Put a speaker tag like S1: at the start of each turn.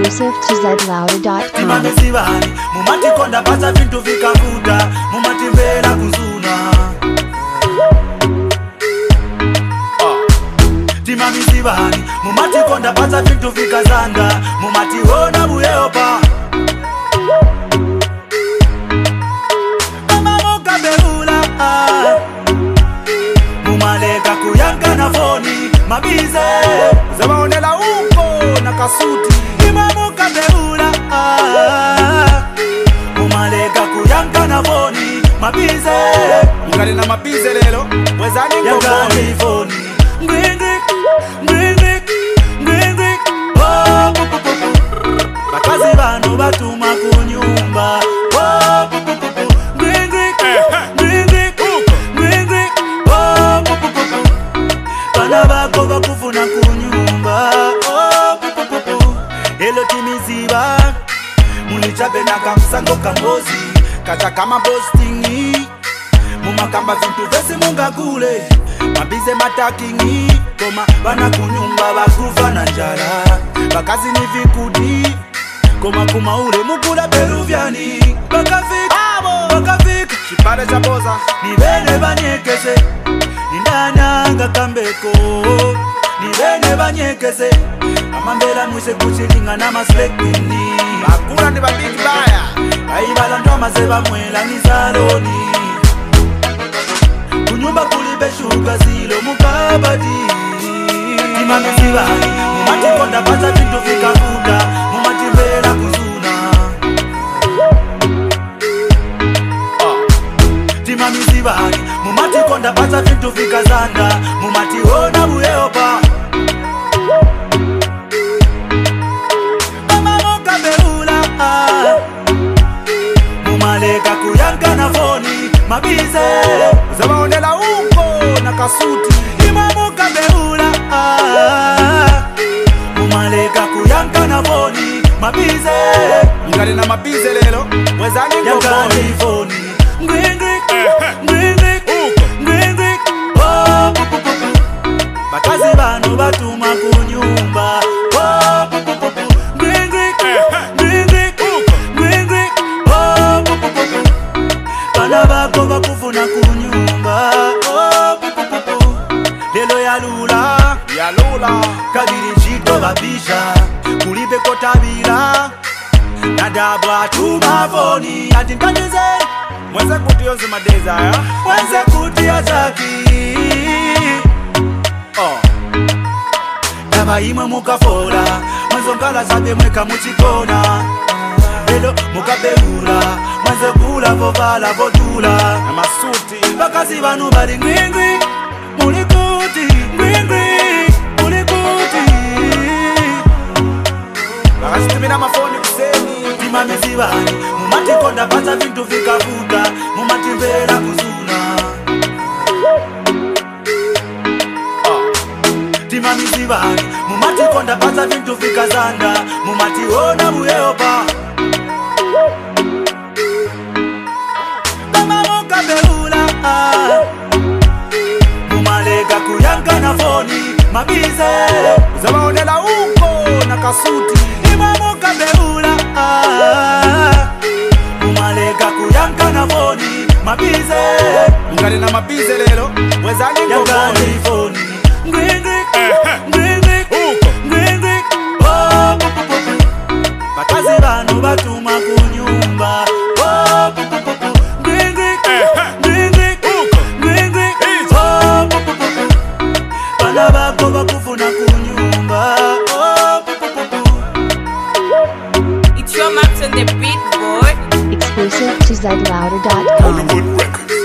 S1: Exclusive to zlouder.com.
S2: Timamizivani mumatikonda pasa vintu vikavuta mumatimbera kuzuna. Timamizivani mumatikonda pasa vintu vikazanda mumationa buyeopa. Mama mukabeula mumaleka kuyanka na foni mabize zabaonela uko na kasuti. Ima mukabeula mumaleka kuyanka na foni mabize mukali na mabize lelo wezani ngongoni foni ngwingwi ngwingwi ngwingwi oh pu pu pu pu bakazi bano batuma kunyumba oh pu pu pu pu ngwingwi ngwingwi ngwingwi oh pu pu pu pu bana bako bakufuna kunyumba oh pu pu pu pu. Hello timiziba mulichabe na kamsango kambozi kacha kama postingi mumakamba vintu vesi mungakule mabize matakingi koma bana kunyumba bakufa na njala bakazi ni vikudi koma kumaule mukula peruviani bakafika chipare cha boza ni bene banyekeze nindananga kambeko ni bene banyekeze amambela mwise kuchilinga na maspekini bakula ni babiki baya aibala ndoma zeba mwela ni saloni kunyumba kulibeshuka zilo mukabadi. Timamizivani mumatikonda pasa vintu vikavuta mumatimbera kuzuna. Timamizivani mumatikonda pasa vintu vikazanda mumationa buyeopa. Mama mukabeula mumaleka kuyanka na foni mabize zabaonela uko na kasuti. Ima mukabeula mumaleka kuyanka na foni mabize mukali na mabize lelo wezani ngongoni foni ngwingwi ngwingwi ngwingwi oh pu pu pu pu bakazi bano batuma kunyumba oh pu pu pu pu ngwingwi ngwingwi ngwingwi oh pu pu pu pu bana bako bakufuna kunyumba oh pu pu pu pu. Lelo yalula kabiri chito babisha kulibe kotabira nadabwa tumafoni ati nkandize mwenze kuti yonze madeza ya mwenze kuti yazaki daba imwe mukafola mwenzo ngala zabe mweka muchikona lelo mukabeula mwenze kula vovala vodula na masuti bakazi banu bali ngwingwi mulikuti ngwingwi mulikuti bakasitimina mafoni kuseni. Timamizivani mumatikonda pasa vintu vikavuta mumatimbera kuzuna. Timamizivani mumatikonda pasa vintu vikazanda mumationa buyeopa. Mama mukabeula mumaleka kuyanka na foni mabize zabaonela uko na kasuti. Ima mukabeula mumaleka kuyanka na foni mabize mukali na mabize lelo wezani ngongoni foni ngwingwi ngwingwi ngwingwi oh pu pu pu pu bakazi bano batuma kunyumba oh pu pu pu pu ngwingwi ngwingwi ngwingwi oh pu pu pu pu bana bako bakufuna kunyumba oh pu pu pu pu.
S3: It's your Max on the beat, boy.
S1: Exclusive to zlouder.com.
S4: Hollywood Records.